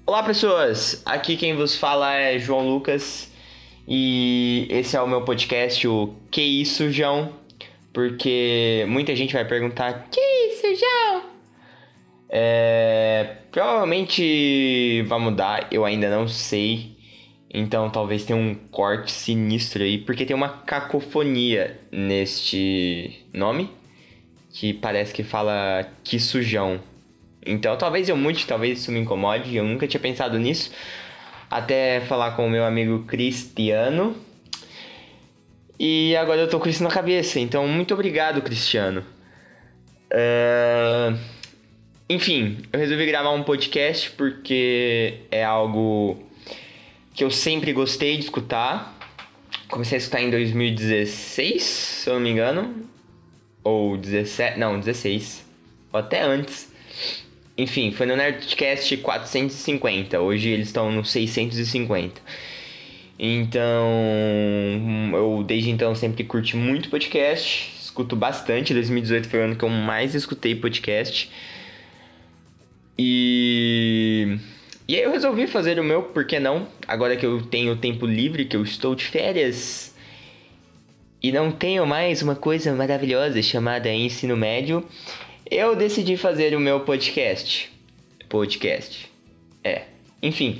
Olá, pessoas! Aqui quem vos fala é João Lucas e esse é o meu podcast, o Que Isso, João? Porque muita gente vai perguntar: Que isso, João? Provavelmente vai mudar, eu ainda não sei. Então talvez tenha um corte sinistro aí, porque tem uma cacofonia neste nome que parece que fala que sujão. Então talvez eu mude, talvez isso me incomode. Eu nunca tinha pensado nisso. Até falar com o meu amigo Cristiano. E agora eu tô com isso na cabeça. Então muito obrigado, Cristiano. Enfim, eu resolvi gravar um podcast porque é algo que eu sempre gostei de escutar. Comecei a escutar em 2016, se eu não me engano. Ou 17, não, 16. Ou até antes. Enfim, foi no Nerdcast 450. Hoje eles estão no 650. Então, eu desde então sempre curti muito podcast. Escuto bastante. 2018 foi o ano que eu mais escutei podcast. E aí eu resolvi fazer o meu, por que não? Agora que eu tenho tempo livre, que eu estou de férias e não tenho mais uma coisa maravilhosa chamada ensino médio, eu decidi fazer o meu podcast. Enfim.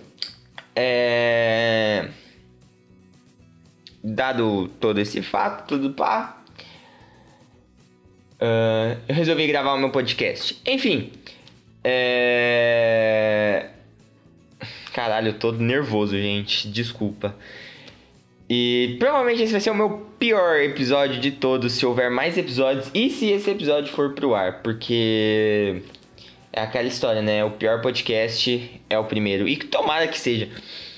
Dado todo esse fato, tudo pá, eu resolvi gravar o meu podcast. Enfim. Caralho, eu tô nervoso, gente. Desculpa. E provavelmente esse vai ser o meu pior episódio de todos, se houver mais episódios e se esse episódio for pro ar, porque é aquela história, né? O pior podcast é o primeiro, e tomara que seja.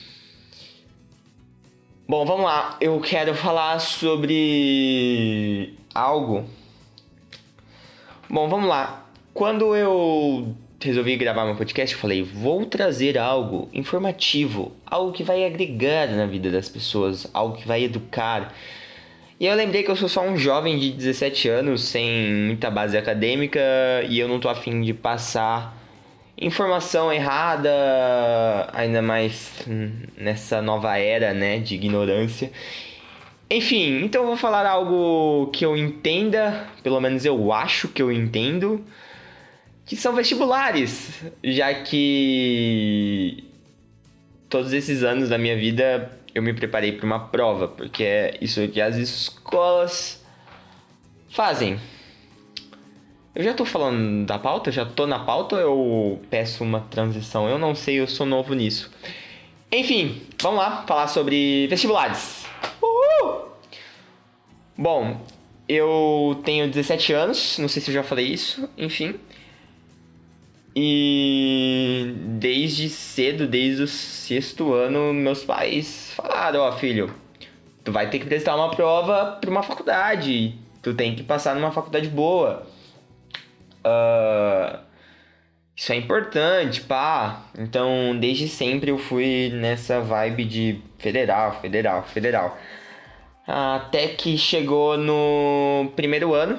Bom, vamos lá. Eu quero falar sobre algo. Bom, vamos lá. Quando eu resolvi gravar meu podcast, eu falei, vou trazer algo informativo, algo que vai agregar na vida das pessoas, algo que vai educar. E eu lembrei que eu sou só um jovem de 17 anos, sem muita base acadêmica, e eu não tô afim de passar informação errada, ainda mais nessa nova era, né, de ignorância. Enfim, então eu vou falar algo que eu entenda, pelo menos eu acho que eu entendo, que são vestibulares, já que todos esses anos da minha vida eu me preparei para uma prova, porque é isso que as escolas fazem. Eu já tô falando da pauta? Já tô na pauta ou eu peço uma transição? Eu não sei, eu sou novo nisso. Enfim, vamos lá falar sobre vestibulares. Uhul! Bom, eu tenho 17 anos, não sei se eu já falei isso, enfim. E desde cedo, desde o sexto ano, meus pais falaram, ó, filho, tu vai ter que prestar uma prova para uma faculdade, tu tem que passar numa faculdade boa. Isso é importante, pá. Então, desde sempre eu fui nessa vibe de federal. Até que chegou no primeiro ano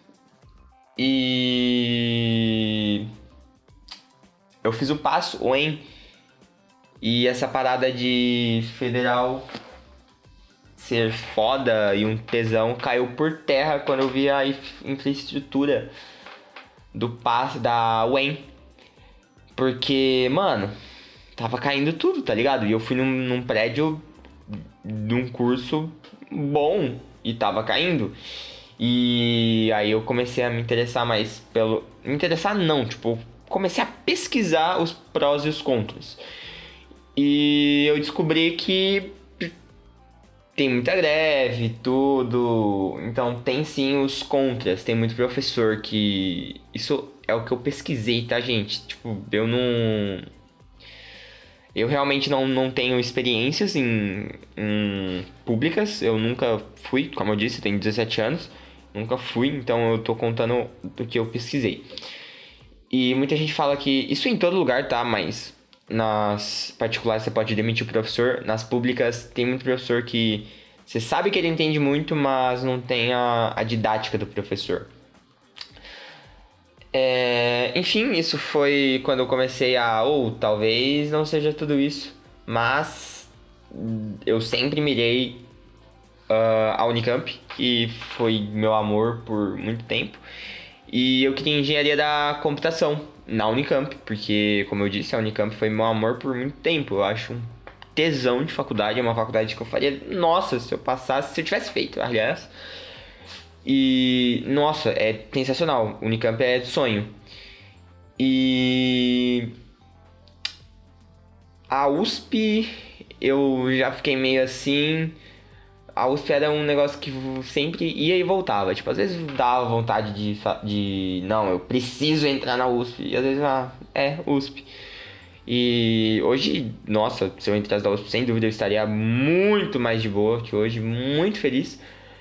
e eu fiz o passo, o EM, e essa parada de federal ser foda e um tesão caiu por terra quando eu vi a infraestrutura do passe da UEM. Porque, mano, tava caindo tudo, tá ligado? E eu fui num prédio de um curso bom e tava caindo. E aí eu comecei a me interessar mais pelo... Me interessar não, tipo... Comecei a pesquisar os prós e os contras. E eu descobri que tem muita greve, tudo. Então tem sim os contras. Tem muito professor que... Isso é o que eu pesquisei, tá, gente? Tipo, eu não... Eu realmente não tenho experiências em públicas. Eu nunca fui, como eu disse, eu tenho 17 anos. Nunca fui, então eu tô contando do que eu pesquisei. E muita gente fala que isso em todo lugar, tá? Mas nas particulares você pode demitir o professor. Nas públicas tem muito professor que você sabe que ele entende muito, mas não tem a didática do professor. Enfim, isso foi quando eu comecei talvez não seja tudo isso, mas eu sempre mirei a Unicamp, que foi meu amor por muito tempo. E eu queria engenharia da computação na Unicamp, porque, como eu disse, a Unicamp foi meu amor por muito tempo. Eu acho um tesão de faculdade, é uma faculdade que eu faria, nossa, se eu passasse, se eu tivesse feito, aliás. E, nossa, é sensacional. Unicamp é sonho. E a USP, eu já fiquei meio assim. A USP era um negócio que sempre ia e voltava. Tipo, às vezes dava vontade não, eu preciso entrar na USP. E às vezes, USP. E hoje, nossa, se eu entrasse na USP, sem dúvida eu estaria muito mais de boa que hoje, muito feliz.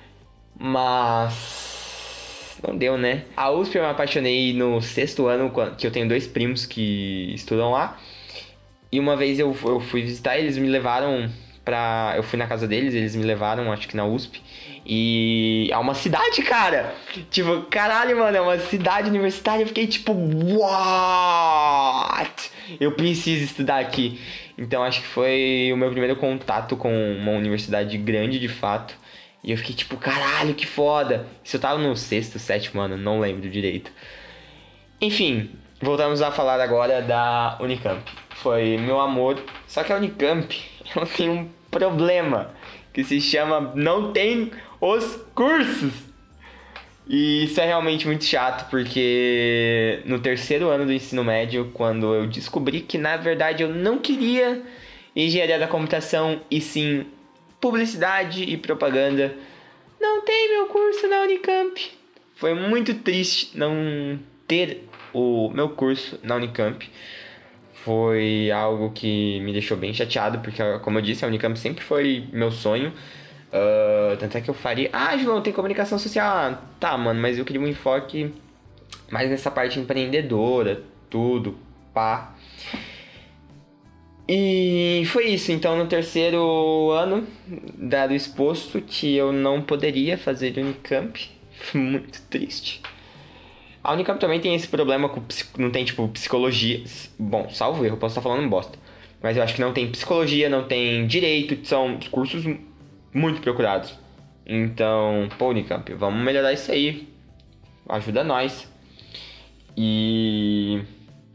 Mas não deu, né? A USP eu me apaixonei no sexto ano, que eu tenho dois primos que estudam lá. E uma vez eu fui visitar, eles me levaram pra. Eu fui na casa deles, eles me levaram, acho que na USP. E é uma cidade, cara! Tipo, caralho, mano, é uma cidade universitária. Eu fiquei tipo, what? Eu preciso estudar aqui. Então acho que foi o meu primeiro contato com uma universidade grande de fato. E eu fiquei tipo, caralho, que foda! Isso eu tava no sexto, sétimo ano, não lembro direito. Enfim, voltamos a falar agora da Unicamp. Foi meu amor. Só que a Unicamp, ela tem um problema que se chama não tem os cursos. E isso é realmente muito chato, porque no terceiro ano do ensino médio, quando eu descobri que na verdade eu não queria engenharia da computação e sim publicidade e propaganda, não tem meu curso na Unicamp. Foi muito triste não ter o meu curso na Unicamp. Foi algo que me deixou bem chateado, porque, como eu disse, a Unicamp sempre foi meu sonho. Tanto é que eu faria. João, tem comunicação social. Tá, mano, mas eu queria um enfoque mais nessa parte empreendedora, tudo, pá. E foi isso. Então, no terceiro ano, dado exposto que eu não poderia fazer Unicamp, muito triste. A Unicamp também tem esse problema com não tem, tipo, psicologia. Bom, salvo erro, posso estar falando bosta. Mas eu acho que não tem psicologia, não tem direito, são cursos muito procurados. Então, pô, Unicamp, vamos melhorar isso aí. Ajuda nós. E.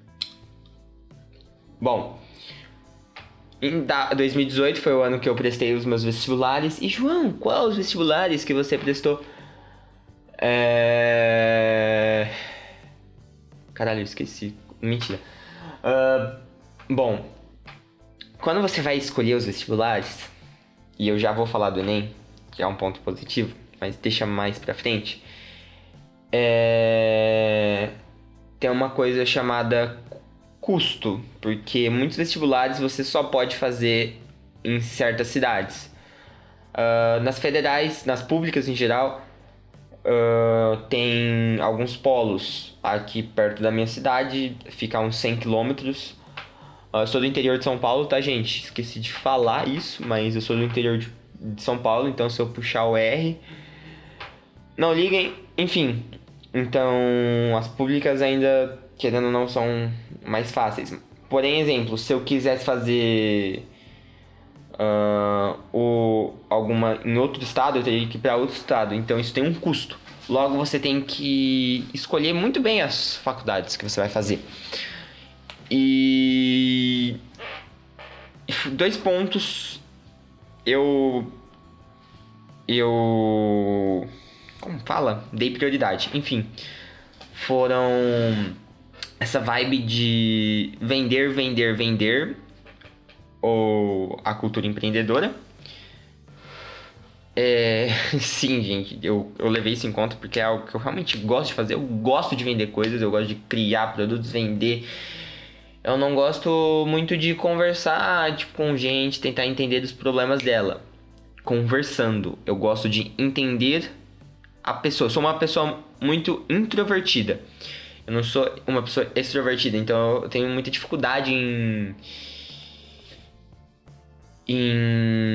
Bom, em 2018 foi o ano que eu prestei os meus vestibulares. E, João, quais os vestibulares que você prestou? Caralho, eu esqueci. Mentira. Bom, quando você vai escolher os vestibulares, e eu já vou falar do Enem, que é um ponto positivo, mas deixa mais pra frente, tem uma coisa chamada custo, porque muitos vestibulares você só pode fazer em certas cidades. Nas federais, nas públicas em geral, tem alguns polos. Aqui perto da minha cidade, fica a uns 100 quilômetros. Eu sou do interior de São Paulo, tá, gente? Esqueci de falar isso, mas eu sou do interior de São Paulo, então se eu puxar o R... Não liguem, enfim. Então, as públicas ainda, querendo ou não, são mais fáceis. Porém, exemplo, se eu quisesse fazer alguma em outro estado, eu teria que ir para outro estado. Então, isso tem um custo. Logo, você tem que escolher muito bem as faculdades que você vai fazer. E... dois pontos como fala? Dei prioridade. Enfim, foram essa vibe de vender ou a cultura empreendedora. Sim, gente, eu levei isso em conta porque é algo que eu realmente gosto de fazer. Eu gosto de vender coisas, eu gosto de criar produtos, vender. Eu não gosto muito de conversar, tipo, com gente, tentar entender os problemas dela. Conversando, eu gosto de entender a pessoa. Eu sou uma pessoa muito introvertida. Eu não sou uma pessoa extrovertida, então eu tenho muita dificuldade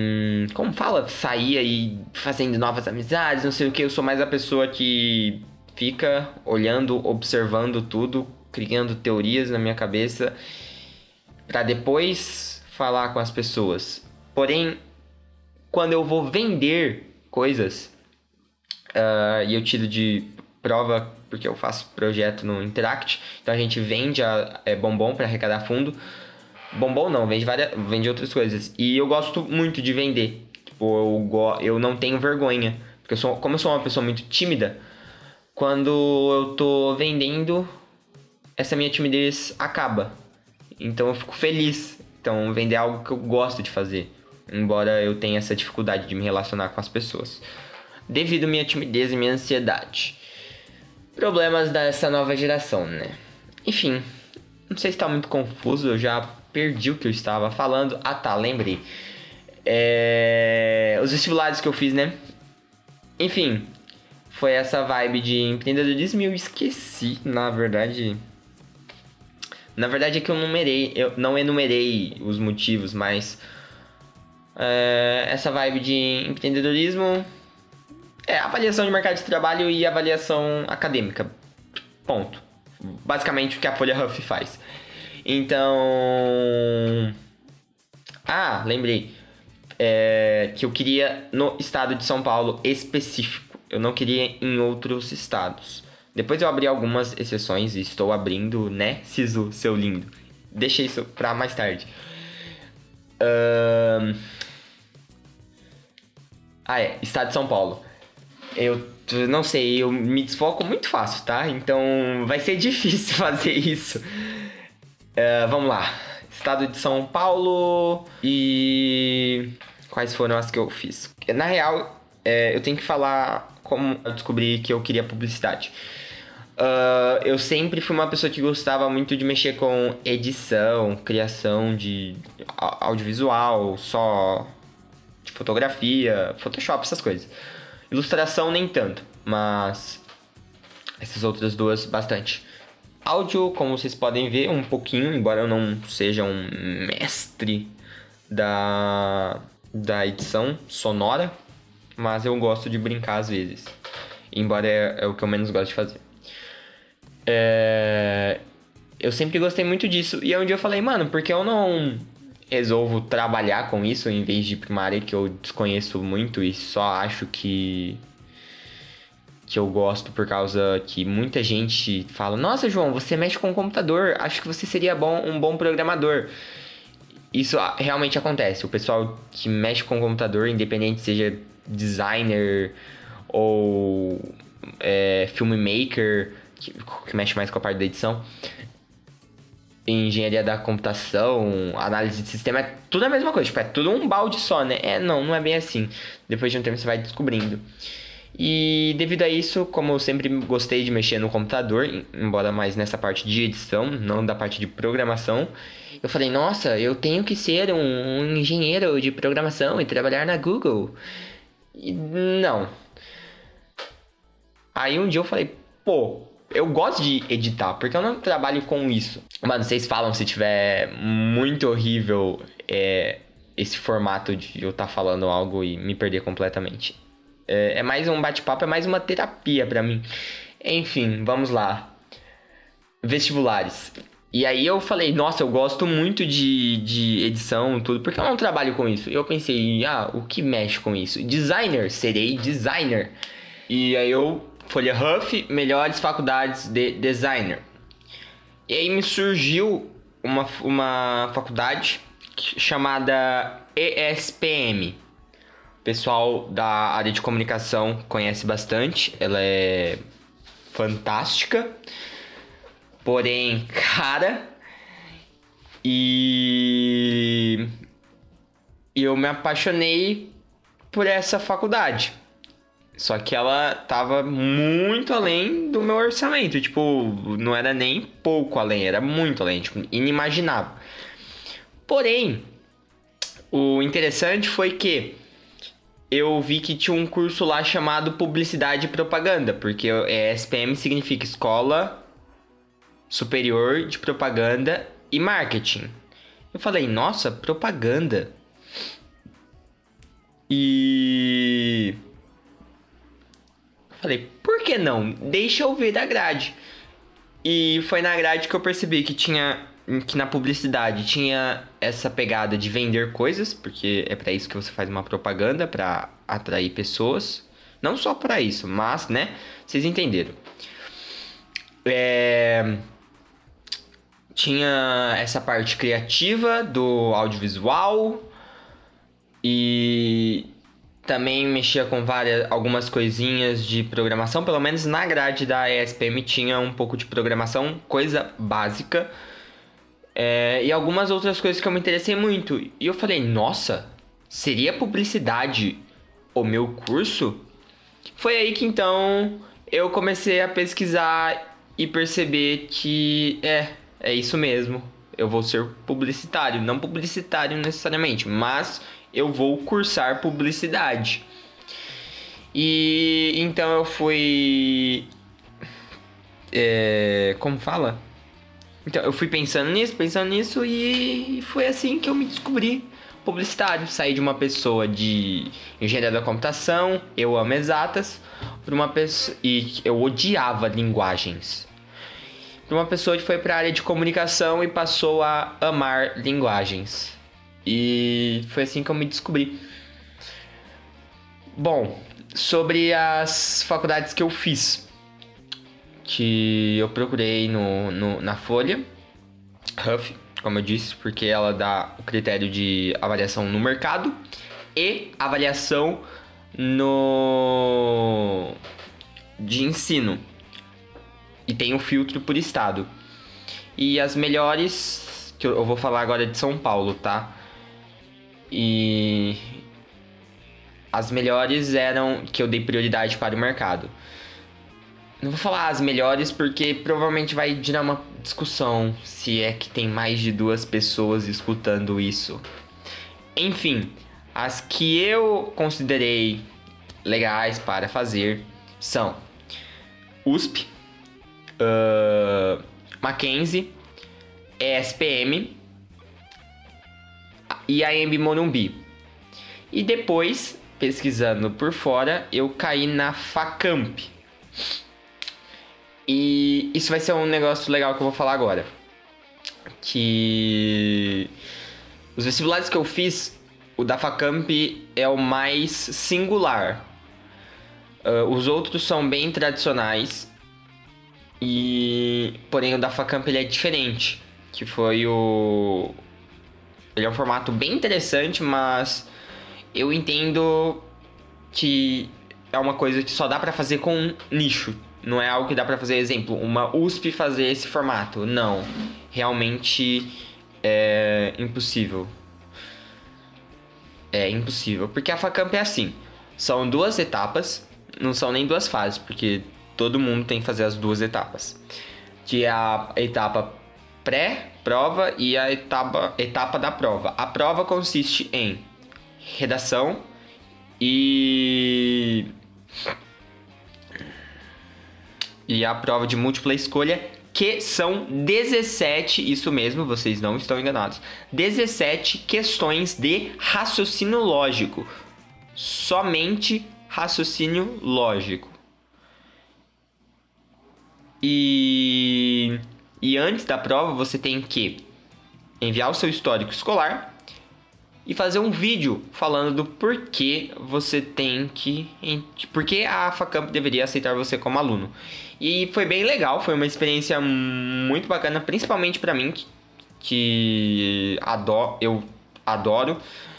como fala? Sair aí fazendo novas amizades, não sei o que. Eu sou mais a pessoa que fica olhando, observando tudo, criando teorias na minha cabeça para depois falar com as pessoas. Porém, quando eu vou vender coisas, e eu tiro de prova porque eu faço projeto no Interact, então a gente vende bombom para arrecadar fundo. Bombom não, vende outras coisas. E eu gosto muito de vender. Tipo, eu não tenho vergonha. Porque como eu sou uma pessoa muito tímida, quando eu tô vendendo, essa minha timidez acaba. Então eu fico feliz. Então vender é algo que eu gosto de fazer. Embora eu tenha essa dificuldade de me relacionar com as pessoas. Devido à minha timidez e minha ansiedade. Problemas dessa nova geração, né? Enfim, não sei se tá muito confuso, eu já perdi o que eu estava falando. Ah tá, lembrei. Os vestibulares que eu fiz, né? Enfim, foi essa vibe de empreendedorismo e eu esqueci, na verdade. Na verdade é que eu não enumerei os motivos, mas essa vibe de empreendedorismo avaliação de mercado de trabalho e avaliação acadêmica. Ponto. Basicamente o que a Folha Huff faz. Então... lembrei. Que eu queria no estado de São Paulo específico. Eu não queria em outros estados. Depois eu abri algumas exceções e estou abrindo, né, Sisu, seu lindo. Deixei isso pra mais tarde. Estado de São Paulo. Eu não sei, eu me desfoco muito fácil, tá? Então vai ser difícil fazer isso. Vamos lá. Estado de São Paulo e... Quais foram as que eu fiz? Na real, eu tenho que falar como eu descobri que eu queria publicidade. Eu sempre fui uma pessoa que gostava muito de mexer com edição, criação de audiovisual, só de fotografia, Photoshop, essas coisas. Ilustração nem tanto, mas essas outras duas bastante. Áudio, como vocês podem ver, um pouquinho, embora eu não seja um mestre da edição sonora, mas eu gosto de brincar às vezes, embora é o que eu menos gosto de fazer. Eu sempre gostei muito disso, e um dia eu falei, mano, por que eu não resolvo trabalhar com isso em vez de ir pra uma área que eu desconheço muito e só acho que eu gosto por causa que muita gente fala, nossa, João, você mexe com o computador, acho que você seria um bom programador. Isso realmente acontece. O pessoal que mexe com o computador, independente seja designer ou filmmaker, que mexe mais com a parte da edição, engenharia da computação, análise de sistema, é tudo a mesma coisa. Tipo, é tudo um balde só, né? Não é bem assim. Depois de um tempo você vai descobrindo. E devido a isso, como eu sempre gostei de mexer no computador, embora mais nessa parte de edição, não da parte de programação, eu falei, nossa, eu tenho que ser um engenheiro de programação e trabalhar na Google. E não. Aí um dia eu falei, eu gosto de editar, porque eu não trabalho com isso. Mano, vocês falam se tiver muito horrível esse formato de eu estar falando algo e me perder completamente. É mais um bate-papo, é mais uma terapia pra mim. Enfim, vamos lá. Vestibulares. E aí eu falei, nossa, eu gosto muito de edição e tudo, porque eu não trabalho com isso. E eu pensei, o que mexe com isso? Designer, serei designer. E aí Folha Huff, melhores faculdades de designer. E aí me surgiu uma faculdade chamada ESPM. O pessoal da área de comunicação conhece bastante. Ela é fantástica, porém cara. E eu me apaixonei por essa faculdade. Só que ela tava muito além do meu orçamento. Tipo, não era nem pouco além, era muito além, tipo, inimaginável. Porém, o interessante foi que eu vi que tinha um curso lá chamado Publicidade e Propaganda, porque SPM significa Escola Superior de Propaganda e Marketing. Eu falei, nossa, propaganda. E Falei, por que não? Deixa eu ver da grade. E foi na grade que eu percebi que na publicidade tinha essa pegada de vender coisas, porque é pra isso que você faz uma propaganda, pra atrair pessoas. Não só pra isso, mas, né, vocês entenderam. Tinha essa parte criativa do audiovisual e também mexia com algumas coisinhas de programação. Pelo menos na grade da ESPM tinha um pouco de programação, coisa básica. E algumas outras coisas que eu me interessei muito. E eu falei, nossa, seria publicidade o meu curso? Foi aí que então eu comecei a pesquisar e perceber que é isso mesmo. Eu vou ser publicitário, não publicitário necessariamente, mas eu vou cursar publicidade. E então eu fui. Como fala? Então eu fui pensando nisso e foi assim que eu me descobri publicitário. Saí de uma pessoa de engenharia da computação, eu amo exatas, para uma pessoa e eu odiava linguagens. Para uma pessoa que foi para a área de comunicação e passou a amar linguagens. E foi assim que eu me descobri. Bom, sobre as faculdades que eu fiz, que eu procurei na Folha, Huff, como eu disse, porque ela dá o critério de avaliação no mercado e avaliação de ensino. E tem um filtro por estado. E as melhores, que eu vou falar agora de São Paulo, tá? E as melhores eram que eu dei prioridade para o mercado. Não vou falar as melhores porque provavelmente vai gerar uma discussão se é que tem mais de 2 pessoas escutando isso. Enfim, as que eu considerei legais para fazer são USP, Mackenzie, ESPM e a EMB Morumbi. E depois, pesquisando por fora, eu caí na Facamp. E isso vai ser um negócio legal que eu vou falar agora. Que os vestibulares que eu fiz, o da Facamp é o mais singular. Os outros são bem tradicionais. Porém o da Facamp ele é diferente. Que foi o... Ele é um formato bem interessante, mas eu entendo que é uma coisa que só dá pra fazer com nicho. Não é algo que dá pra fazer, exemplo, uma USP fazer esse formato. Não. Realmente é impossível. É impossível. Porque a Facamp é assim. São 2 etapas. Não são nem 2 fases, porque todo mundo tem que fazer as 2 etapas. Que é a etapa pré-prova e a etapa da prova. A prova consiste em redação e a prova de múltipla escolha, que são 17, isso mesmo, vocês não estão enganados, 17 questões de raciocínio lógico. Somente raciocínio lógico. E antes da prova você tem que enviar o seu histórico escolar e fazer um vídeo falando do porquê você tem que... Porque a Facamp deveria aceitar você como aluno. E foi bem legal, foi uma experiência muito bacana, principalmente pra mim, que eu adoro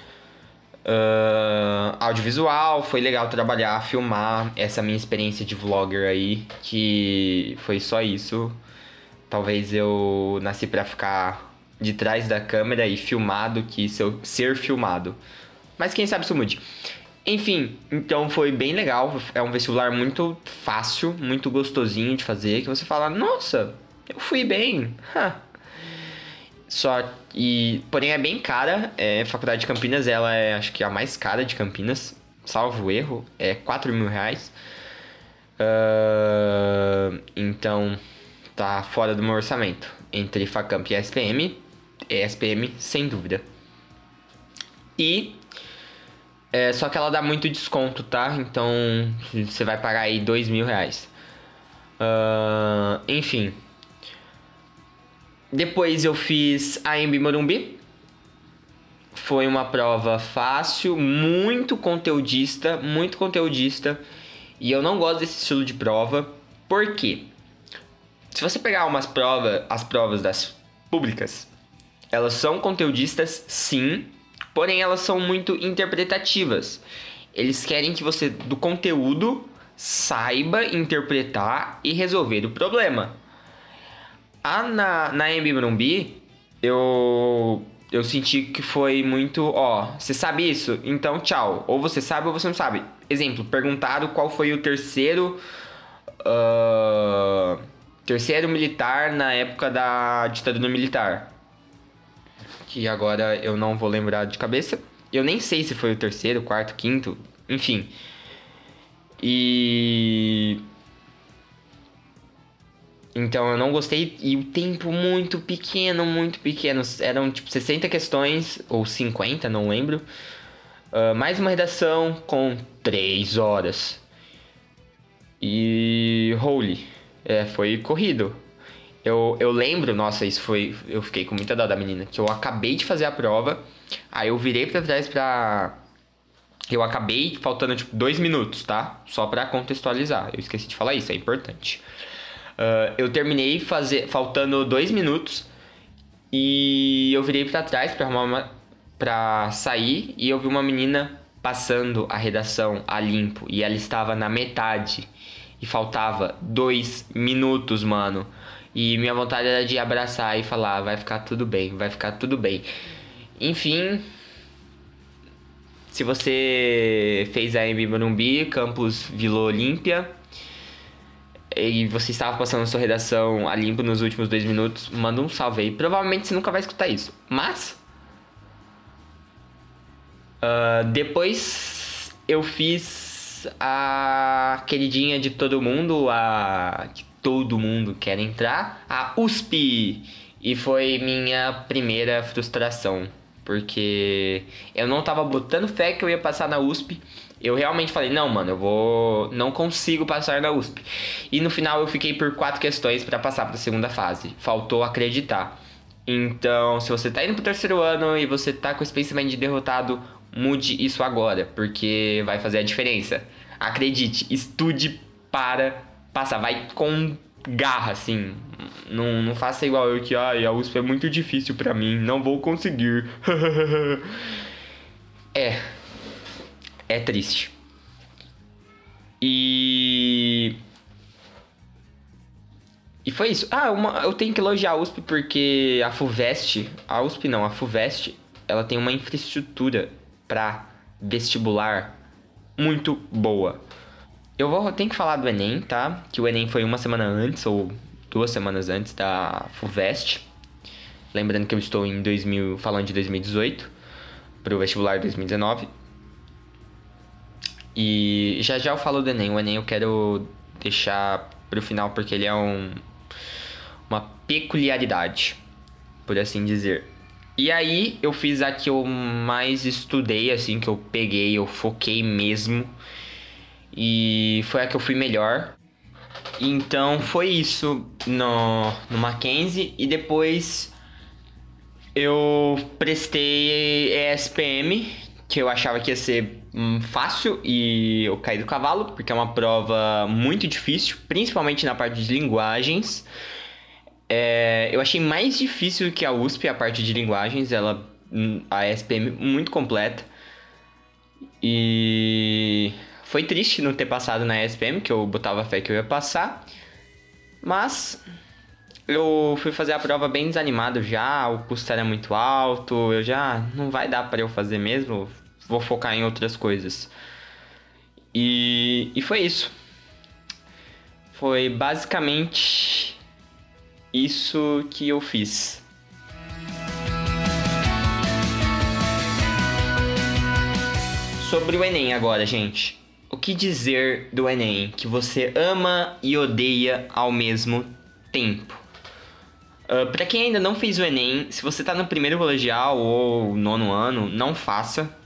audiovisual. Foi legal trabalhar, filmar essa minha experiência de vlogger aí, que foi só isso. Talvez eu nasci pra ficar de trás da câmera e filmado que ser filmado. Mas quem sabe isso mude. Enfim, então foi bem legal. É um vestibular muito fácil, muito gostosinho de fazer, que você fala, nossa, eu fui bem. Porém é bem cara. Faculdade de Campinas, ela é acho que a mais cara de Campinas, salvo erro, é R$4.000. Então tá fora do meu orçamento. Entre Facamp e ESPM sem dúvida. E Só que ela dá muito desconto, tá? Então você vai pagar aí R$ 2.000. Enfim. Depois eu fiz a AMB Morumbi. Foi uma prova fácil, muito conteudista, muito conteudista. E eu não gosto desse estilo de prova. Por quê? Se você pegar as provas das públicas, elas são conteudistas, sim, porém elas são muito interpretativas. Eles querem que você, do conteúdo, saiba interpretar e resolver o problema. Na AMB Morumbi, eu senti que foi muito, você sabe isso? Então tchau. Ou você sabe ou você não sabe. Exemplo, perguntaram qual foi o terceiro militar na época da ditadura militar. Que agora eu não vou lembrar de cabeça. Eu nem sei se foi o terceiro, quarto, quinto, enfim. Então eu não gostei. E o tempo muito pequeno, muito pequeno. Eram tipo 60 questões, ou 50, não lembro. Mais uma redação com 3 horas. E holy, foi corrido. Eu lembro, nossa, isso foi... Eu fiquei com muita dó da menina. Que eu acabei de fazer a prova. Aí eu virei pra trás pra... Eu acabei faltando, tipo, 2 minutos, tá? Só pra contextualizar. Eu esqueci de falar isso, é importante. Eu terminei faltando 2 minutos. E eu virei pra trás pra sair. E eu vi uma menina passando a redação a limpo. E ela estava na metade. E faltava 2 minutos, mano. E minha vontade era de abraçar e falar, vai ficar tudo bem, vai ficar tudo bem. Enfim, se você fez a AMB Morumbi, campus Vila Olímpia, e você estava passando a sua redação a limpo nos últimos 2 minutos, manda um salve aí. Provavelmente você nunca vai escutar isso, mas... depois eu fiz a queridinha de todo mundo, que todo mundo quer entrar, a USP. E foi minha primeira frustração, porque eu não tava botando fé que eu ia passar na USP. Eu realmente falei, não, mano, não consigo passar na USP. E no final eu fiquei por 4 questões pra passar pra segunda fase. Faltou acreditar. Então, se você tá indo pro terceiro ano e você tá com esse pensamento de derrotado, mude isso agora, porque vai fazer a diferença. Acredite, estude para passar, vai com garra, assim. Não faça igual eu que, a USP é muito difícil pra mim, não vou conseguir. É triste. E foi isso. Eu tenho que elogiar a USP porque a FUVEST, ela tem uma infraestrutura pra vestibular muito boa. Eu tenho que falar do Enem, tá? Que o Enem foi uma semana antes, ou 2 semanas antes da FUVEST. Lembrando que eu estou falando de 2018, pro vestibular 2019. E já eu falo do Enem. O Enem eu quero deixar pro final porque ele é uma peculiaridade, por assim dizer. E aí eu fiz a que eu mais estudei, assim, que eu peguei, eu foquei mesmo. E foi a que eu fui melhor. Então foi isso no Mackenzie. E depois eu prestei ESPM, que eu achava que ia ser fácil, e eu caí do cavalo, porque é uma prova muito difícil, principalmente na parte de linguagens. Eu achei mais difícil que a USP a parte de linguagens, a ESPM muito completa. E foi triste não ter passado na ESPM, que eu botava fé que eu ia passar. Mas eu fui fazer a prova bem desanimado já, o custo era muito alto, não vai dar para eu fazer mesmo, vou focar em outras coisas. E foi isso. Foi basicamente isso que eu fiz. Sobre o Enem agora, gente. O que dizer do Enem que você ama e odeia ao mesmo tempo? Pra quem ainda não fez o Enem, se você tá no primeiro colegial ou 9º ano, não faça.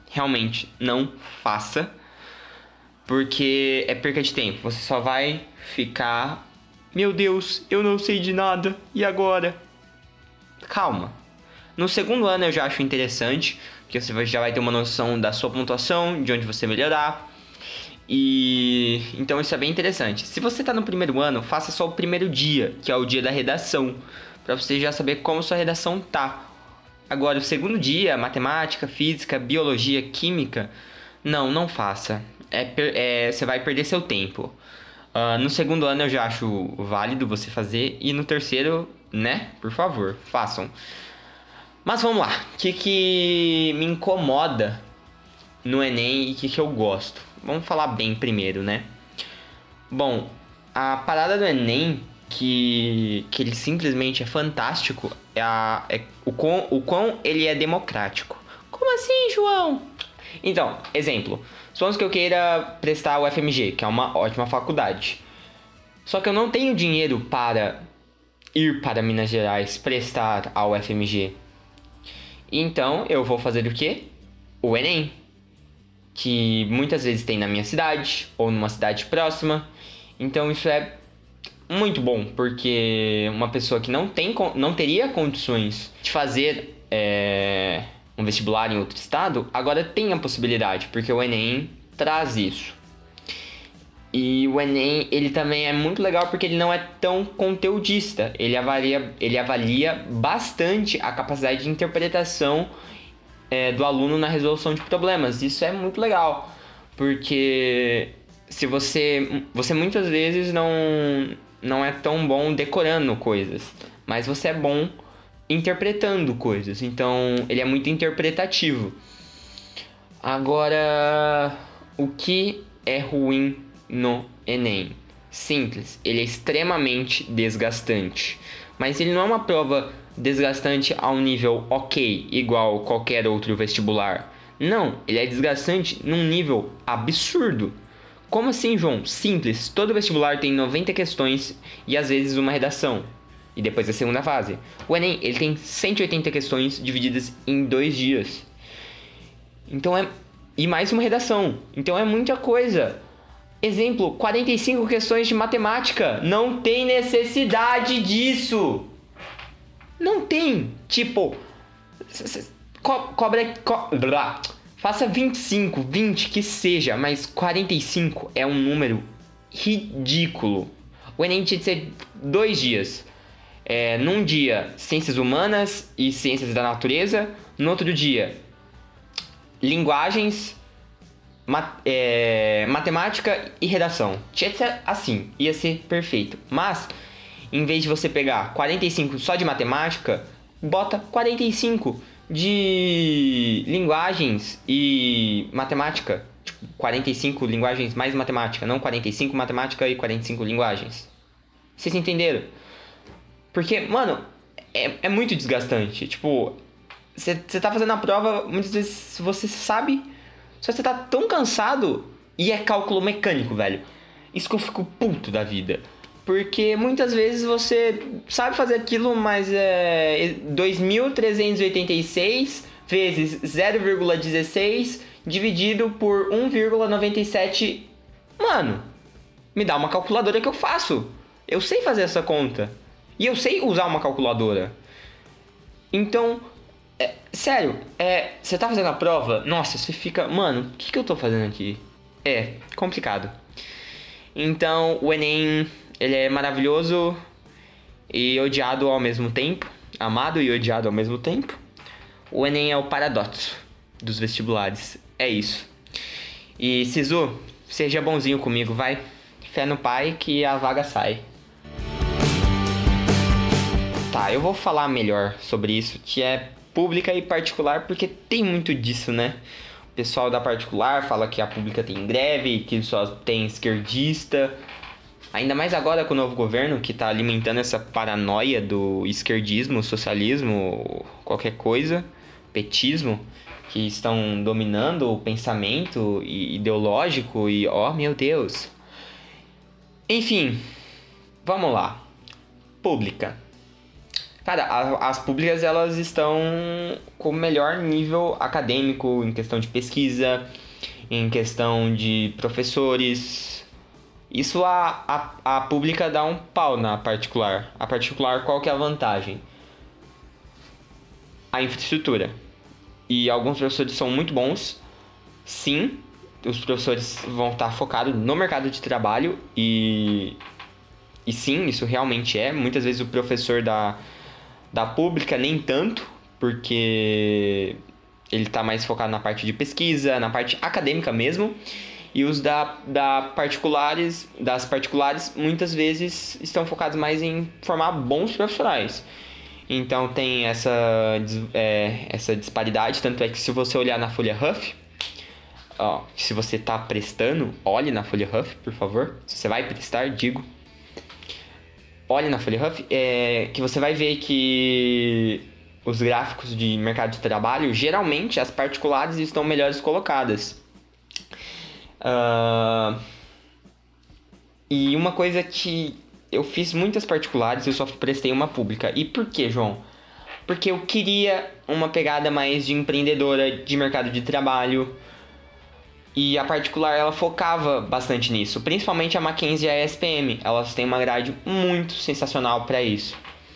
realmente não faça, porque é perca de tempo. Você só vai ficar, meu Deus, eu não sei de nada, e agora? Calma. No segundo ano eu já acho interessante, porque você já vai ter uma noção da sua pontuação, de onde você melhorar. E então isso é bem interessante. Se você está no primeiro ano, faça só o primeiro dia, que é o dia da redação, para você já saber como sua redação tá. Agora, o segundo dia, matemática, física, biologia, química, não faça. Você vai perder seu tempo. No segundo ano eu já acho válido você fazer, e no terceiro, né? Por favor, façam. Mas vamos lá, o que me incomoda no Enem e o que eu gosto? Vamos falar bem primeiro, né? Bom, a parada do Enem, que ele simplesmente é fantástico, é o quão ele é democrático. Como assim, João? Então, exemplo, supomos que eu queira prestar o FMG, que é uma ótima faculdade. Só que eu não tenho dinheiro para ir para Minas Gerais prestar ao FMG. Então, eu vou fazer o quê? O Enem, que muitas vezes tem na minha cidade ou numa cidade próxima. Então, isso é muito bom, porque uma pessoa que não teria condições de fazer um vestibular em outro estado, agora tem a possibilidade, porque o Enem traz isso. E o Enem, ele também é muito legal porque ele não é tão conteudista. Ele avalia bastante a capacidade de interpretação do aluno na resolução de problemas. Isso é muito legal, porque se você muitas vezes não é tão bom decorando coisas, mas você é bom interpretando coisas. Então, ele é muito interpretativo. Agora, o que é ruim no Enem? Simples, ele é extremamente desgastante. Mas ele não é uma prova desgastante a um nível ok, igual qualquer outro vestibular. Não, ele é desgastante num nível absurdo. Como assim, João? Simples, todo vestibular tem 90 questões e às vezes uma redação. E depois a segunda fase. O Enem, ele tem 180 questões divididas em 2 dias. Então e mais uma redação. Então é muita coisa. Exemplo, 45 questões de matemática. Não tem necessidade disso. Não tem. Tipo, faça 25, 20, que seja, mas 45 é um número ridículo. O Enem tinha de ser 2 dias. Num dia, ciências humanas e ciências da natureza. No outro dia, linguagens, matemática e redação. Tinha de ser assim, ia ser perfeito. Mas, em vez de você pegar 45 só de matemática, bota 45 de linguagens e matemática. Tipo, 45 linguagens mais matemática, não 45 matemática e 45 linguagens. Vocês entenderam? Porque, mano, é muito desgastante. Tipo, você tá fazendo a prova, muitas vezes você sabe, só que você tá tão cansado, e é cálculo mecânico, velho. Isso que eu fico puto da vida. Porque muitas vezes você sabe fazer aquilo, mas 2.386 vezes 0,16 dividido por 1,97. Mano, me dá uma calculadora que eu faço. Eu sei fazer essa conta. E eu sei usar uma calculadora. Então, sério, você tá fazendo a prova, nossa, você fica, mano, o que eu tô fazendo aqui? É complicado. Então, o Enem, ele é maravilhoso e odiado ao mesmo tempo. Amado e odiado ao mesmo tempo. O Enem é o paradoxo dos vestibulares. É isso. E, Sisu, seja bonzinho comigo, vai. Fé no pai que a vaga sai. Tá, eu vou falar melhor sobre isso, que é pública e particular, porque tem muito disso, né? O pessoal da particular fala que a pública tem greve, que só tem esquerdista. Ainda mais agora com o novo governo, que tá alimentando essa paranoia do esquerdismo, socialismo, qualquer coisa, petismo, que estão dominando o pensamento ideológico e, oh meu Deus. Enfim, vamos lá. Pública. Cara, as públicas elas estão com o melhor nível acadêmico em questão de pesquisa, em questão de professores. Isso a pública dá um pau na particular. A particular, qual que é a vantagem? A infraestrutura. E alguns professores são muito bons. Sim, os professores vão estar focados no mercado de trabalho e sim, isso realmente é. Muitas vezes o professor da pública nem tanto, porque ele está mais focado na parte de pesquisa, na parte acadêmica mesmo. E os das particulares muitas vezes estão focados mais em formar bons profissionais. Então tem essa disparidade, tanto é que se você olhar na folha Huff, ó, se você está prestando, olhe na folha Huff, por favor. Se você vai prestar, digo. Olhe na folha Huff, que você vai ver que os gráficos de mercado de trabalho, geralmente as particulares estão melhores colocadas. E uma coisa que eu fiz muitas particulares, eu só prestei uma pública. E por quê, João? Porque eu queria uma pegada mais de empreendedora, de mercado de trabalho. E a particular, ela focava bastante nisso. Principalmente a Mackenzie e a SPM. Elas têm uma grade muito sensacional para isso.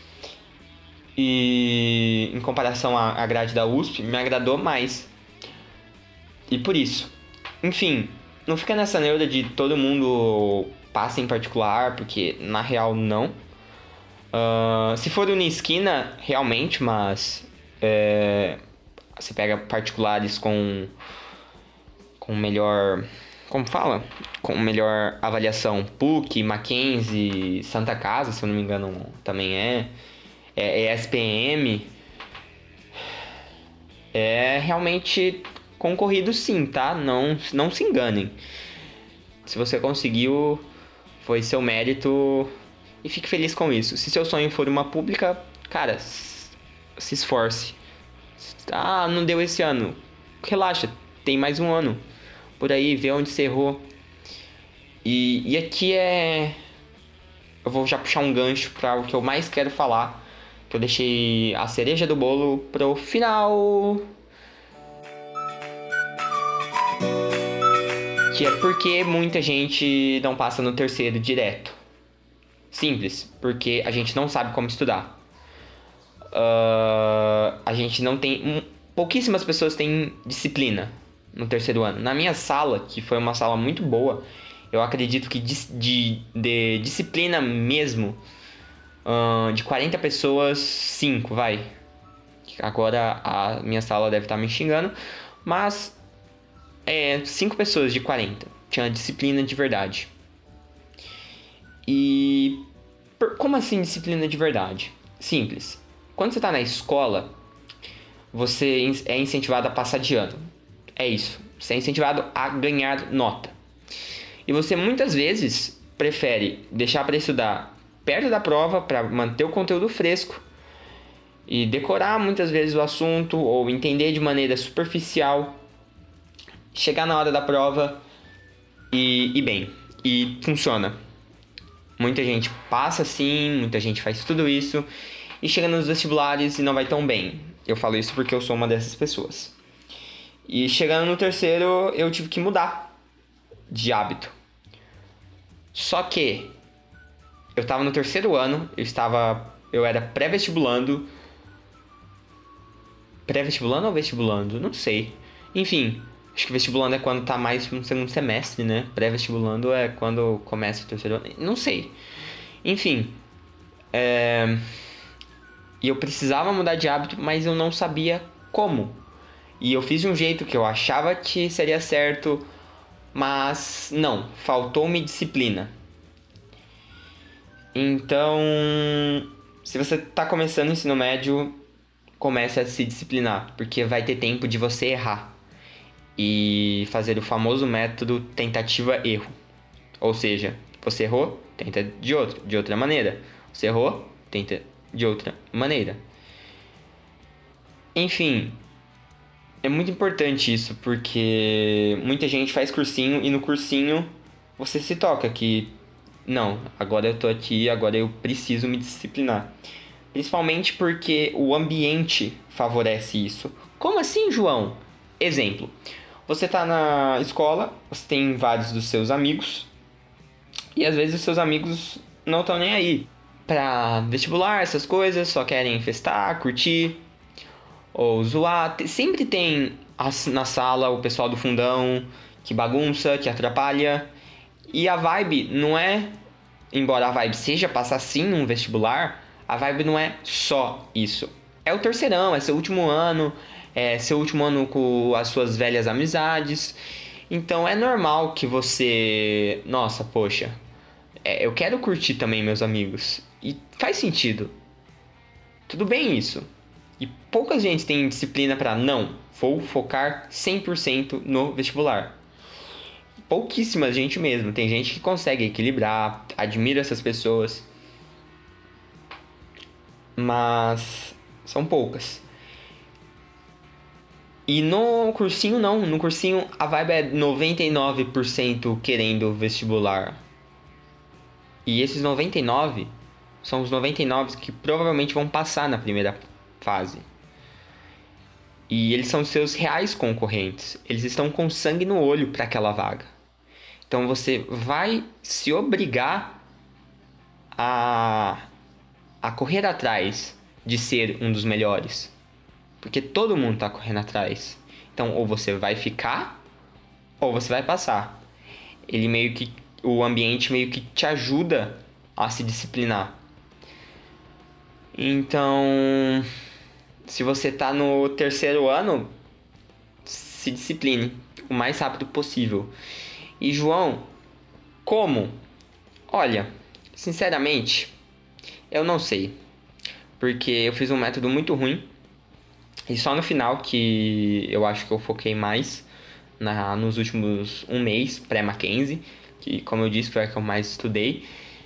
E em comparação à grade da USP, me agradou mais. E por isso. Enfim, não fica nessa neura de todo mundo passa em particular, porque na real não. Se for Unisquina, realmente, mas você pega particulares com melhor... Como fala? Com melhor avaliação. PUC, Mackenzie, Santa Casa, se eu não me engano, também é SPM. É realmente concorrido sim, tá? Não se enganem. Se você conseguiu, foi seu mérito e fique feliz com isso. Se seu sonho for uma pública, cara, se esforce. Ah, não deu esse ano. Relaxa, tem mais um ano. Por aí, vê onde você errou. E aqui eu vou já puxar um gancho para o que eu mais quero falar. Que eu deixei a cereja do bolo pro final. Que é porque muita gente não passa no terceiro direto. Simples, porque a gente não sabe como estudar. A gente não tem... pouquíssimas pessoas têm disciplina no terceiro ano. Na minha sala, que foi uma sala muito boa, eu acredito que de disciplina mesmo, de 40 pessoas, 5, vai. Agora a minha sala deve estar me xingando, mas 5 pessoas de 40 tinha disciplina de verdade. E como assim disciplina de verdade? Simples. Quando você está na escola, você é incentivado a passar de ano. É isso. Você é incentivado a ganhar nota. E você muitas vezes prefere deixar para estudar perto da prova para manter o conteúdo fresco e decorar muitas vezes o assunto ou entender de maneira superficial, chegar na hora da prova e bem, e funciona. Muita gente passa assim, muita gente faz tudo isso e chega nos vestibulares e não vai tão bem. Eu falo isso porque eu sou uma dessas pessoas. E chegando no terceiro, eu tive que mudar de hábito. Só que eu estava no terceiro ano, eu era pré-vestibulando. Pré-vestibulando ou vestibulando? Não sei. Enfim, acho que vestibulando é quando tá mais no segundo semestre, né? Pré-vestibulando é quando começa o terceiro ano. Não sei. Enfim. E eu precisava mudar de hábito, mas eu não sabia como. E eu fiz de um jeito que eu achava que seria certo, mas não, faltou-me disciplina. Então, se você está começando o ensino médio, comece a se disciplinar, porque vai ter tempo de você errar e fazer o famoso método tentativa-erro. Ou seja, você errou, tenta de outra maneira. Você errou, tenta de outra maneira. Enfim, é muito importante isso, porque muita gente faz cursinho e no cursinho você se toca que não, agora eu tô aqui, agora eu preciso me disciplinar. Principalmente porque o ambiente favorece isso. Como assim, João? Exemplo. Você tá na escola, você tem vários dos seus amigos, e às vezes os seus amigos não estão nem aí pra vestibular, essas coisas, só querem festar, curtir ou zoar. Sempre tem na sala o pessoal do fundão que bagunça, que atrapalha. E a vibe não é, embora a vibe seja passar sim num vestibular, a vibe não é só isso. É o terceirão, é seu último ano com as suas velhas amizades. Então é normal que você, nossa, poxa, eu quero curtir também meus amigos. E faz sentido. Tudo bem isso. E pouca gente tem disciplina para não, vou focar 100% no vestibular. Pouquíssima gente mesmo. Tem gente que consegue equilibrar, admiro essas pessoas, mas são poucas. E no cursinho não, no cursinho a vibe é 99% querendo vestibular. E esses 99 são os 99 que provavelmente vão passar na primeira fase. E eles são seus reais concorrentes. Eles estão com sangue no olho para aquela vaga. Então você vai se obrigar a correr atrás de ser um dos melhores. Porque todo mundo está correndo atrás. Então ou você vai ficar ou você vai passar. O ambiente meio que te ajuda a se disciplinar. Então, se você está no terceiro ano, se discipline o mais rápido possível. E João, como? Olha, sinceramente, eu não sei. Porque eu fiz um método muito ruim. E só no final que eu acho que eu foquei mais nos últimos um mês, pré-Mackenzie, que como eu disse foi a que eu mais estudei.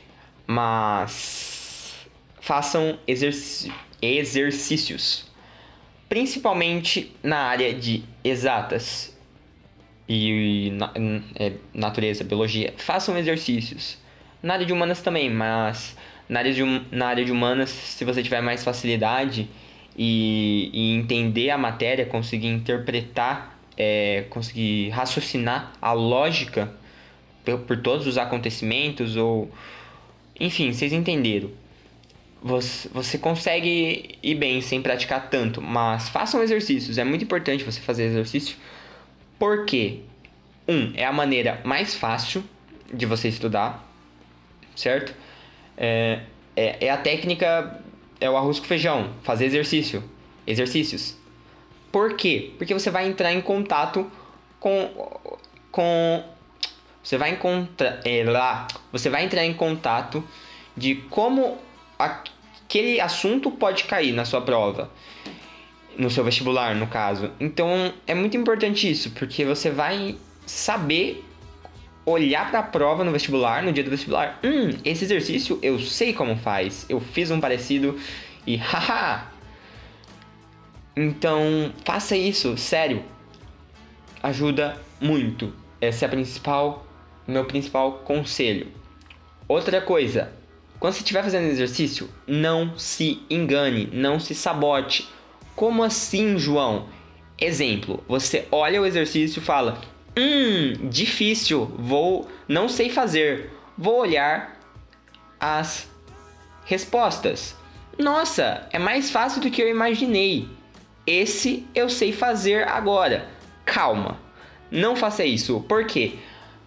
Mas façam exercícios, principalmente na área de exatas e natureza, biologia. Façam exercícios. Na área de humanas também, mas na área de humanas, se você tiver mais facilidade e entender a matéria, conseguir interpretar, conseguir raciocinar a lógica por todos os acontecimentos, ou enfim, vocês entenderam. Você consegue ir bem sem praticar tanto, mas façam exercícios. É muito importante você fazer exercício, porque é a maneira mais fácil de você estudar, certo? É a técnica, é o arroz com feijão, fazer exercícios. Por quê? Porque você vai entrar em contato com você vai entrar em contato de como aquele assunto pode cair na sua prova, no seu vestibular, no caso. Então é muito importante isso, porque você vai saber olhar para a prova no vestibular, no dia do vestibular. Esse exercício eu sei como faz, eu fiz um parecido e haha. Então faça isso, sério, ajuda muito. Esse é meu principal conselho. Outra coisa, quando você estiver fazendo exercício, não se engane, não se sabote. Como assim, João? Exemplo, você olha o exercício e fala: difícil, não sei fazer. Vou olhar as respostas. Nossa, é mais fácil do que eu imaginei. Esse eu sei fazer agora. Calma, não faça isso. Por quê?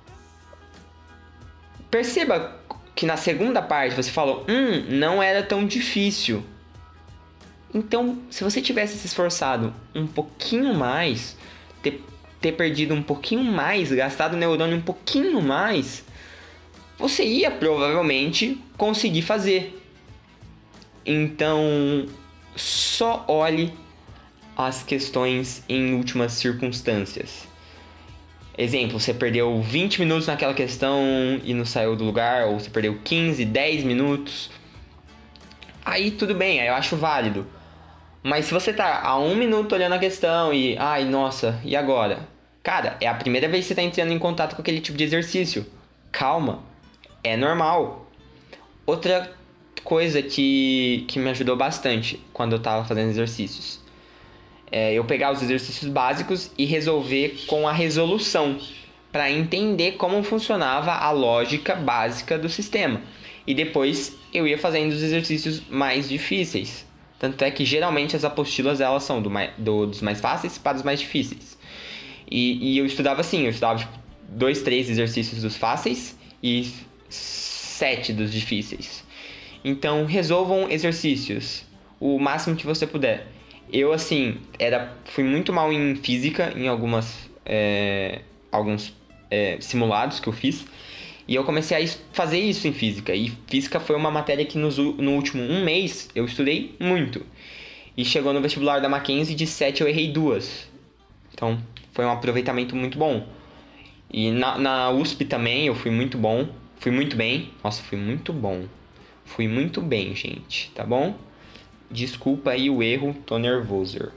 Perceba que na segunda parte você falou, não era tão difícil. Então, se você tivesse se esforçado um pouquinho mais, ter perdido um pouquinho mais, gastado o neurônio um pouquinho mais, você ia provavelmente conseguir fazer. Então, só olhe as questões em últimas circunstâncias. Exemplo, você perdeu 20 minutos naquela questão e não saiu do lugar, ou você perdeu 15, 10 minutos. Aí tudo bem, aí eu acho válido. Mas se você tá a 1 minuto olhando a questão e... ai, nossa, e agora? Cara, é a primeira vez que você tá entrando em contato com aquele tipo de exercício. Calma, é normal. Outra coisa que me ajudou bastante quando eu tava fazendo exercícios. Eu pegar os exercícios básicos e resolver com a resolução, para entender como funcionava a lógica básica do sistema. E depois eu ia fazendo os exercícios mais difíceis. Tanto é que geralmente as apostilas elas são dos mais fáceis para os mais difíceis. E eu estudava assim, eu estudava tipo, 2, 3 exercícios dos fáceis e 7 dos difíceis. Então resolvam exercícios o máximo que você puder. Eu assim, fui muito mal em física, em alguns simulados que eu fiz. E eu comecei a fazer isso em física. E física foi uma matéria que no último 1 mês eu estudei muito. E chegou no vestibular da Mackenzie, de 7 eu errei 2. Então foi um aproveitamento muito bom. E na USP também eu fui muito bom. Fui muito bem. Nossa, fui muito bom. Fui muito bem, gente. Tá bom? Desculpa aí o erro, tô nervoso.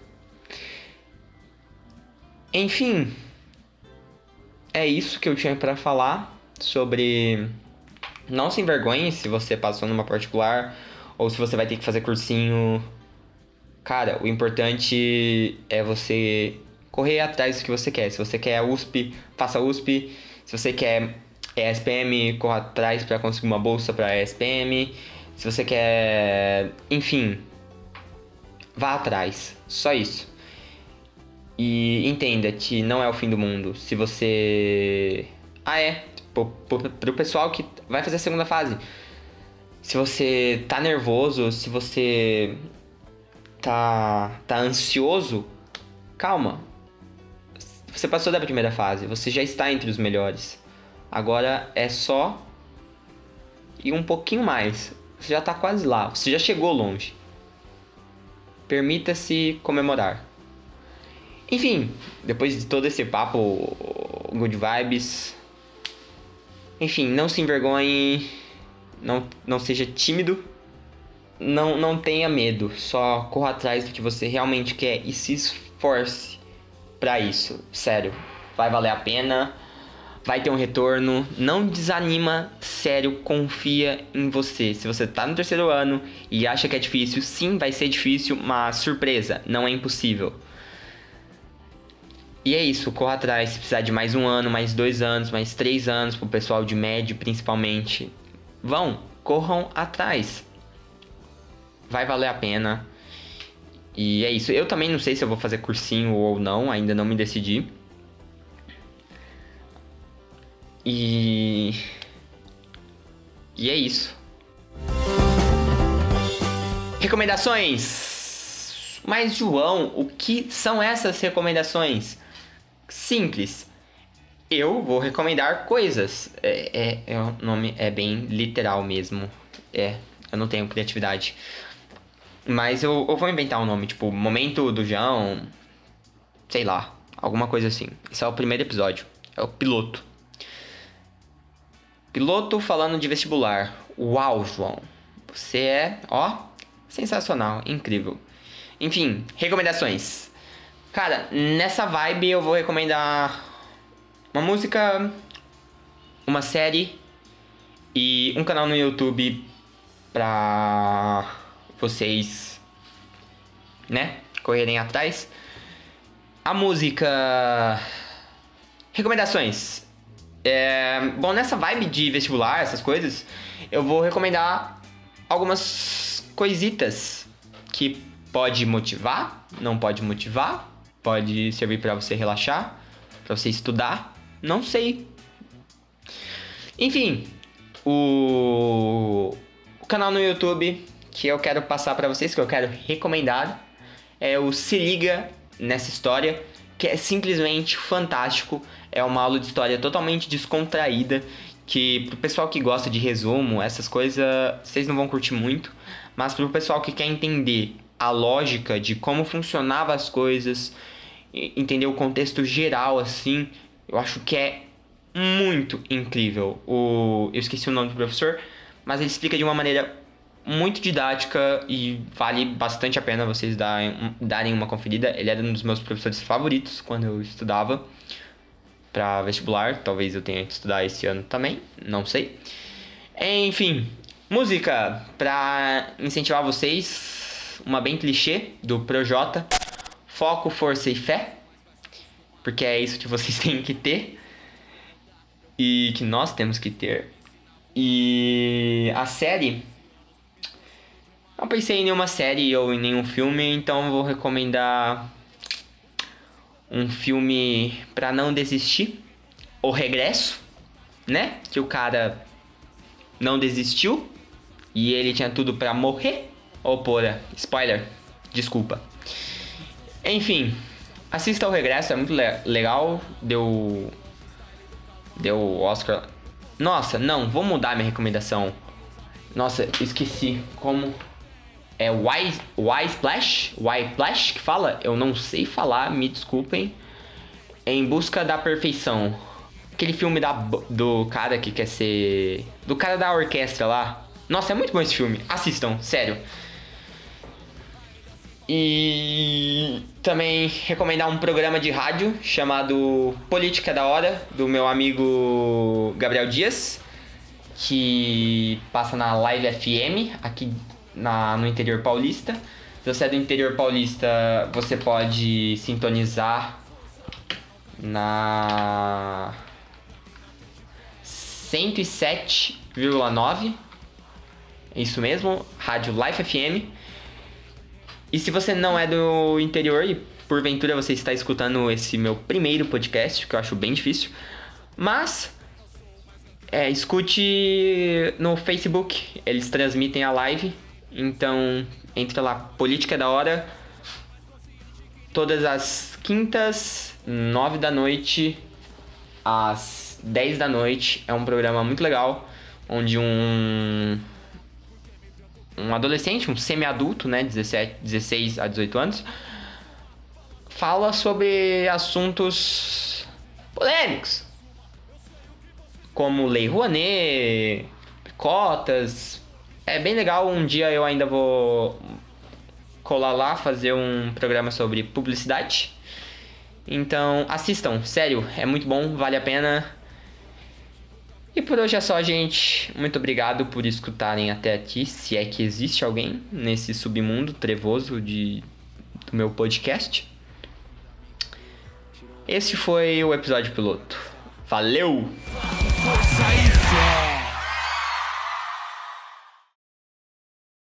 Enfim. É isso que eu tinha pra falar sobre... Não se envergonhe se você passou numa particular ou se você vai ter que fazer cursinho. Cara, o importante é você correr atrás do que você quer. Se você quer a USP, faça a USP. Se você quer ESPM, corra atrás para conseguir uma bolsa para ESPM. Se você quer... Enfim, vá atrás. Só isso. E entenda que não é o fim do mundo. Se você... Pro pessoal que vai fazer a segunda fase. Se você tá nervoso, se você tá ansioso, calma. Você passou da primeira fase, você já está entre os melhores. Agora é só ir um pouquinho mais. Você já tá quase lá, você já chegou longe. Permita-se comemorar. Enfim, depois de todo esse papo, good vibes. Enfim, não se envergonhe, não seja tímido, não tenha medo, só corra atrás do que você realmente quer e se esforce pra isso, sério, vai valer a pena, vai ter um retorno, não desanima, sério, confia em você. Se você tá no 3º ano e acha que é difícil, sim, vai ser difícil, mas surpresa, não é impossível. E é isso, corra atrás, se precisar de mais 1 ano, mais 2 anos, mais 3 anos, pro pessoal de médio principalmente. Corram atrás. Vai valer a pena. E é isso, eu também não sei se eu vou fazer cursinho ou não, ainda não me decidi. E é isso. Recomendações! Mas João, o que são essas recomendações? Simples. Eu vou recomendar coisas. O nome é bem literal mesmo. Eu não tenho criatividade. Mas eu vou inventar um nome, tipo, Momento do João. Sei lá, alguma coisa assim. Esse é o primeiro episódio. É o piloto. Piloto falando de vestibular. Uau, João. Você é, sensacional, incrível. Enfim, recomendações. Cara, nessa vibe eu vou recomendar uma música, uma série e um canal no YouTube pra vocês, né, correrem atrás. A música... Recomendações. Bom, nessa vibe de vestibular, essas coisas, eu vou recomendar algumas coisitas que pode motivar, não pode motivar. Pode servir pra você relaxar, pra você estudar, não sei. Enfim, o canal no YouTube que eu quero passar pra vocês, que eu quero recomendar, é o Se Liga Nessa História, que é simplesmente fantástico. É uma aula de história totalmente descontraída, que pro pessoal que gosta de resumo, essas coisas, vocês não vão curtir muito, mas pro pessoal que quer entender a lógica de como funcionavam as coisas, entender o contexto geral, assim, eu acho que é muito incrível. Eu esqueci o nome do professor, mas ele explica de uma maneira muito didática e vale bastante a pena vocês darem uma conferida. Ele era um dos meus professores favoritos quando eu estudava para vestibular. Talvez eu tenha que estudar esse ano também, não sei. Enfim, Música, pra incentivar vocês, uma bem clichê do Projota. Foco, força e fé. Porque é isso que vocês têm que ter. E que nós temos que ter. E a série... Não pensei em nenhuma série ou em nenhum filme, então vou recomendar um filme pra não desistir. O Regresso, né? Que o cara não desistiu e ele tinha tudo pra morrer. Ô, porra, spoiler, desculpa. Enfim, assista O Regresso, é muito legal. Deu Oscar. Nossa, não, vou mudar minha recomendação. Nossa, esqueci como... É Y-Splash que fala? Eu não sei falar, me desculpem. Em Busca da Perfeição. Aquele filme do cara que quer ser... Do cara da orquestra lá. Nossa, é muito bom esse filme. Assistam, sério. E também recomendar um programa de rádio chamado Política da Hora, do meu amigo Gabriel Dias, que passa na Live FM, aqui no interior paulista. Se você é do interior paulista, você pode sintonizar na 107,9. Isso mesmo, Rádio Life FM. E se você não é do interior e porventura você está escutando esse meu primeiro podcast, que eu acho bem difícil, mas escute no Facebook, eles transmitem a live. Então, entra lá, Política da Hora, todas as quintas, 9 da noite, às 10 da noite. É um programa muito legal, onde um adolescente, um semi-adulto, né, 16 a 18 anos, fala sobre assuntos polêmicos, como Lei Rouanet, cotas. É bem legal. Um dia eu ainda vou colar lá, fazer um programa sobre publicidade. Então assistam, sério, é muito bom, vale a pena. E por hoje é só, gente. Muito obrigado por escutarem até aqui, se é que existe alguém nesse submundo trevoso do meu podcast. Esse foi o episódio piloto. Valeu! Força e fé.